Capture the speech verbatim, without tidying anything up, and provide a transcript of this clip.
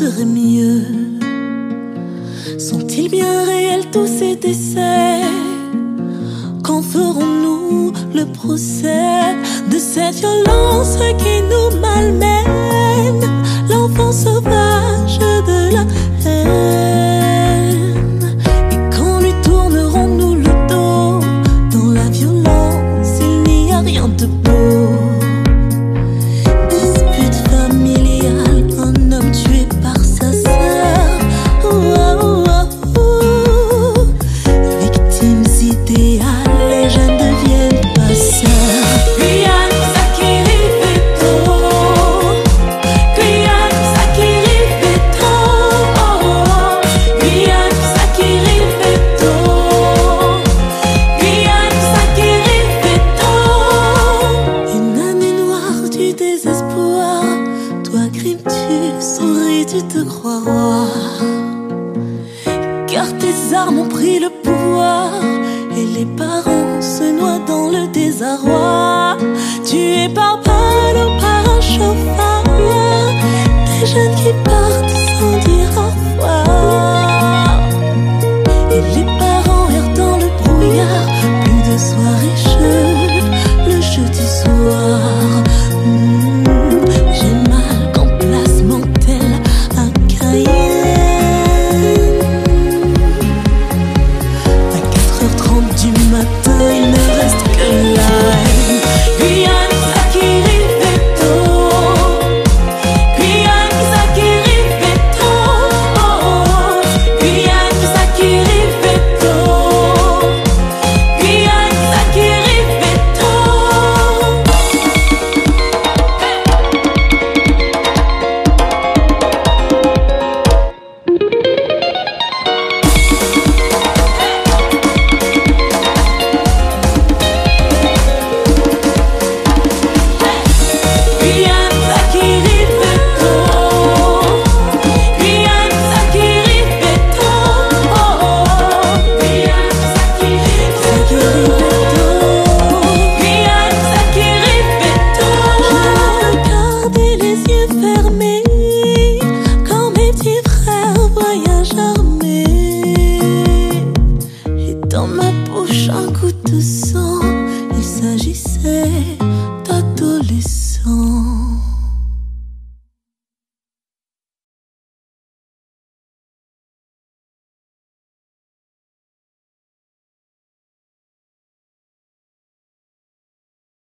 serait mieux. Sont-ils bien réels tous ces décès? Quand ferons-nous le procès de cette violence qui nous malmène, l'enfant sauvage de la haine? Et quand lui tournerons-nous le dos? Dans la violence, il n'y a rien de beau. Dispute familiale, un homme tué par sa sœur. Oh, oh, oh, oh. Victimes idéales, les jeunes deviennent passeurs. Guyane, Sakiri, Veto. Guyane, Sakiri, Veto. Guyane, Sakiri, Veto. Guyane, Sakiri, Veto. Une année noire du désespoir. Toi, crime-tu, souris, tu te crois roi. Car tes armes ont pris le pouvoir et les parents se noient dans le désarroi. Tués par balle ou par un chauffard, des jeunes qui partent sans dire